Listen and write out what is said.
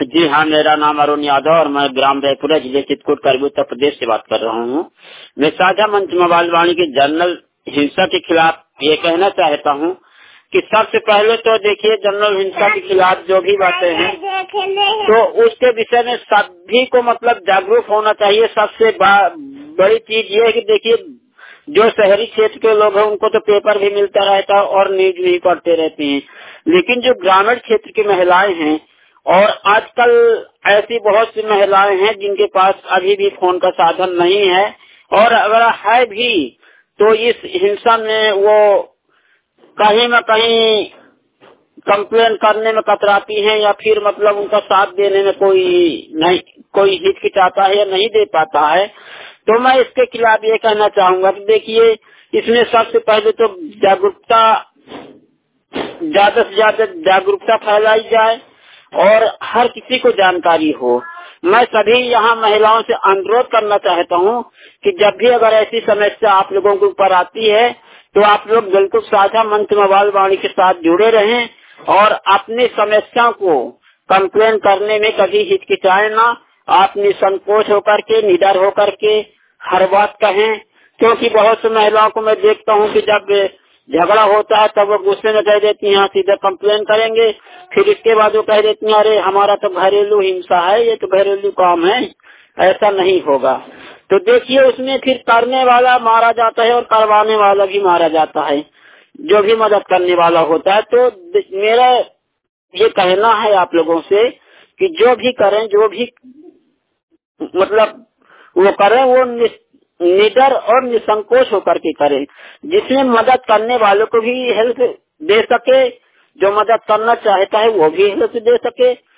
जी हाँ, मेरा नाम अरुण यादव और मैं ग्राम रायपुरा जिले चित्रकूट करबी उत्तर प्रदेश से बात कर रहा हूँ। मैं साझा मंच मोबाइल वाणी की जनरल हिंसा के खिलाफ ये कहना चाहता हूँ कि सबसे पहले तो देखिए, जनरल हिंसा के खिलाफ जो भी बातें हैं तो उसके विषय में सभी को मतलब जागरूक होना चाहिए। सबसे बड़ी चीज ये है कि देखिए, जो शहरी क्षेत्र के लोग हैं उनको तो पेपर भी मिलता रहता है और न्यूज भी पढ़ते रहते हैं, लेकिन जो ग्रामीण क्षेत्र की महिलाएं हैं, और आजकल ऐसी बहुत सी महिलाएं हैं जिनके पास अभी भी फोन का साधन नहीं है, और अगर है भी तो इस हिंसा में वो कहीं न कहीं कंप्लेन करने में कतराती हैं, या फिर मतलब उनका साथ देने में कोई हिचकिचाता है या नहीं दे पाता है। तो मैं इसके खिलाफ ये कहना चाहूंगा कि देखिए, इसमें सबसे पहले तो जागरूकता, ज्यादा से ज्यादा जागरूकता फैलाई जाए और हर किसी को जानकारी हो। मैं सभी यहाँ महिलाओं से अनुरोध करना चाहता हूँ कि जब भी अगर ऐसी समस्या आप लोगों के ऊपर आती है तो आप लोग बिल्कुल साझा मंच मोबाइल वाणी के साथ जुड़े रहें और अपनी समस्या को कंप्लेन करने में कभी हिचकिचाए ना। आप निसंकोच होकर के, निडर होकर के हर बात कहें, क्योंकि बहुत सी महिलाओं को मैं देखता हूँ कि जब झगड़ा होता है तब वो गुस्से में कह देती हैं हाँ सीधे कंप्लेन करेंगे, फिर इसके बाद वो कह देती हैं अरे हमारा तो घरेलू हिंसा है, ये तो घरेलू काम है, ऐसा नहीं होगा। तो देखिए, उसमें फिर करने वाला मारा जाता है और करवाने वाला भी मारा जाता है, जो भी मदद करने वाला होता है। तो मेरा ये कहना है आप लोगों से कि जो भी करें, जो भी मतलब वो करें, वो निडर और निसंकोच होकर के करें, जिसमें मदद करने वालों को भी हेल्प दे सके, जो मदद करना चाहता है वो भी हेल्प दे सके,